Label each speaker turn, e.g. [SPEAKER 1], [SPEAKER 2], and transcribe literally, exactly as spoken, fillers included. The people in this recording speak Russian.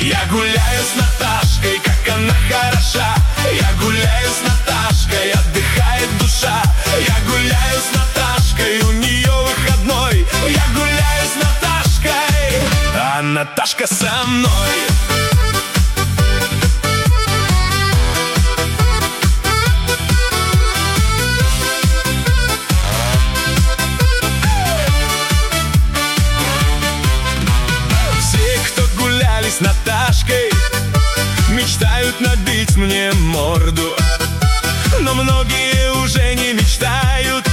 [SPEAKER 1] Я гуляю с Наташкой, как она хороша. Я гуляю с Наташкой, отдыхает душа. Я гуляю с Наташкой, у нее выходной. Я гуляю с Наташкой, а Наташка со мной. С Наташкой мечтают набить мне морду, но многие уже не мечтают.